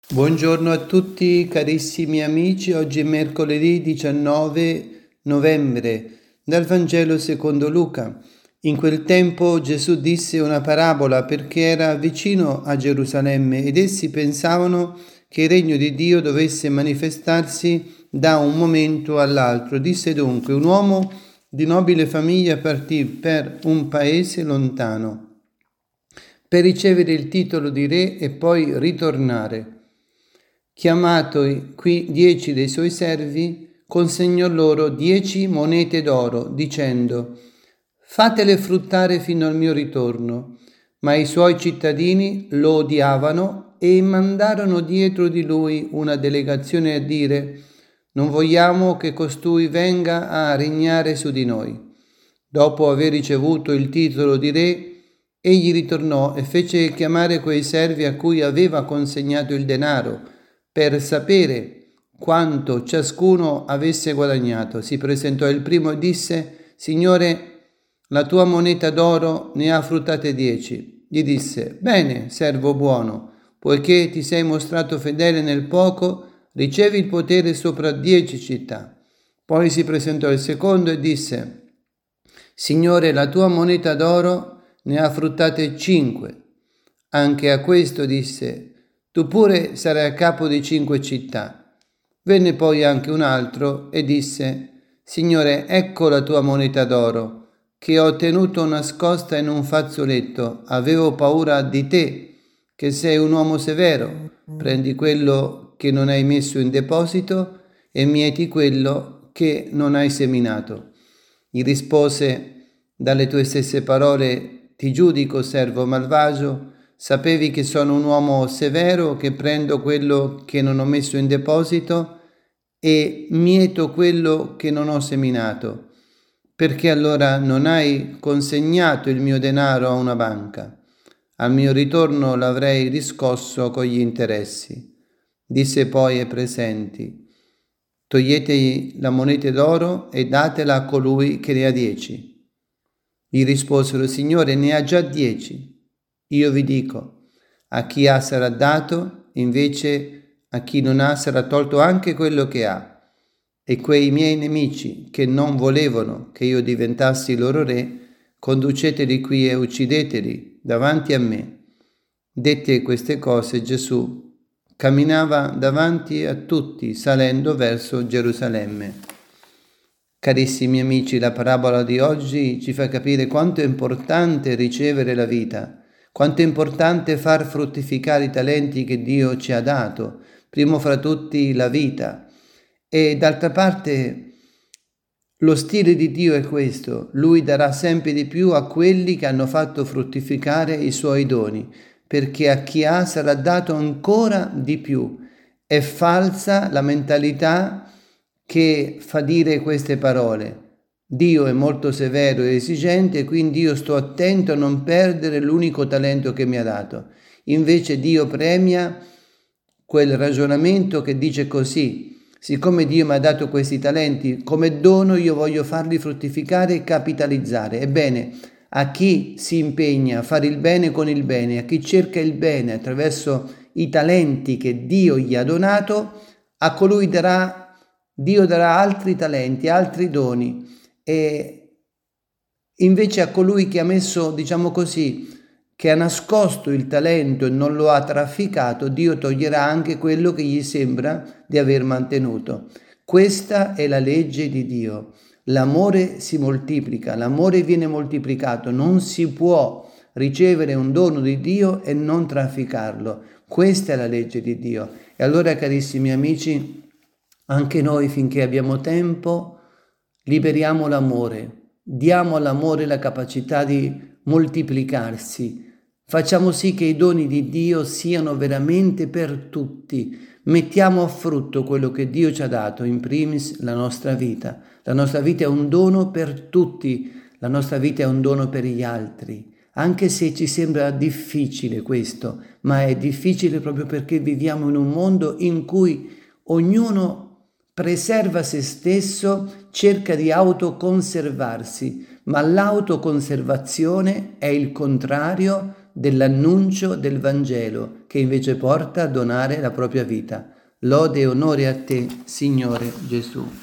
Buongiorno a tutti carissimi amici, oggi è mercoledì 19 novembre, dal Vangelo secondo Luca. In quel tempo Gesù disse una parabola perché era vicino a Gerusalemme ed essi pensavano che il regno di Dio dovesse manifestarsi da un momento all'altro. Disse dunque: un uomo di nobile famiglia partì per un paese lontano per ricevere il titolo di re e poi ritornare. Chiamato qui 10 dei suoi servi, consegnò loro 10 monete d'oro, dicendo: fatele fruttare fino al mio ritorno. Ma i suoi cittadini lo odiavano e mandarono dietro di lui una delegazione a dire: non vogliamo che costui venga a regnare su di noi. Dopo aver ricevuto il titolo di re, egli ritornò e fece chiamare quei servi a cui aveva consegnato il denaro, per sapere quanto ciascuno avesse guadagnato. Si presentò il primo e disse: Signore, la tua moneta d'oro ne ha fruttate 10. Gli disse: bene, servo buono, poiché ti sei mostrato fedele nel poco, ricevi il potere sopra 10 città. Poi si presentò il secondo e disse: Signore, la tua moneta d'oro ne ha fruttate 5. Anche a questo disse: tu pure sarai a capo di 5 città. Venne poi anche un altro e disse: Signore, ecco la tua moneta d'oro, che ho tenuto nascosta in un fazzoletto. Avevo paura di te, che sei un uomo severo. Prendi quello che non hai messo in deposito e mieti quello che non hai seminato. Gli rispose: dalle tue stesse parole ti giudico, servo malvagio. Sapevi che sono un uomo severo, che prendo quello che non ho messo in deposito e mieto quello che non ho seminato. Perché allora non hai consegnato il mio denaro a una banca? Al mio ritorno l'avrei riscosso con gli interessi. Disse poi ai presenti: toglietegli la moneta d'oro e datela a colui che ne ha 10. Gli risposero: Signore, ne ha già 10. Io vi dico: a chi ha sarà dato, invece a chi non ha sarà tolto anche quello che ha. E quei miei nemici che non volevano che io diventassi loro re, conduceteli qui e uccideteli davanti a me. Dette queste cose, Gesù camminava davanti a tutti, salendo verso Gerusalemme. Carissimi amici, la parabola di oggi ci fa capire quanto è importante ricevere la vita, quanto è importante far fruttificare i talenti che Dio ci ha dato, primo fra tutti la vita. E d'altra parte lo stile di Dio è questo: Lui darà sempre di più a quelli che hanno fatto fruttificare i suoi doni, perché a chi ha sarà dato ancora di più. È falsa la mentalità che fa dire queste parole. Dio è molto severo e esigente, quindi io sto attento a non perdere l'unico talento che mi ha dato. Invece Dio premia quel ragionamento che dice così: siccome Dio mi ha dato questi talenti come dono, io voglio farli fruttificare e capitalizzare. Ebbene, a chi si impegna a fare il bene con il bene, a chi cerca il bene attraverso i talenti che Dio gli ha donato, a colui Dio darà altri talenti, altri doni, e invece a colui che ha messo, diciamo così, che ha nascosto il talento e non lo ha trafficato, Dio toglierà anche quello che gli sembra di aver mantenuto. Questa è la legge di Dio. L'amore si moltiplica, l'amore viene moltiplicato, non si può ricevere un dono di Dio e non trafficarlo. Questa è la legge di Dio. E allora, carissimi amici, anche noi, finché abbiamo tempo, liberiamo l'amore, diamo all'amore la capacità di moltiplicarsi, facciamo sì che i doni di Dio siano veramente per tutti, mettiamo a frutto quello che Dio ci ha dato, in primis la nostra vita. La nostra vita è un dono per tutti, la nostra vita è un dono per gli altri, anche se ci sembra difficile questo, ma è difficile proprio perché viviamo in un mondo in cui ognuno preserva se stesso, cerca di autoconservarsi, ma l'autoconservazione è il contrario dell'annuncio del Vangelo, che invece porta a donare la propria vita. Lode e onore a te, Signore Gesù.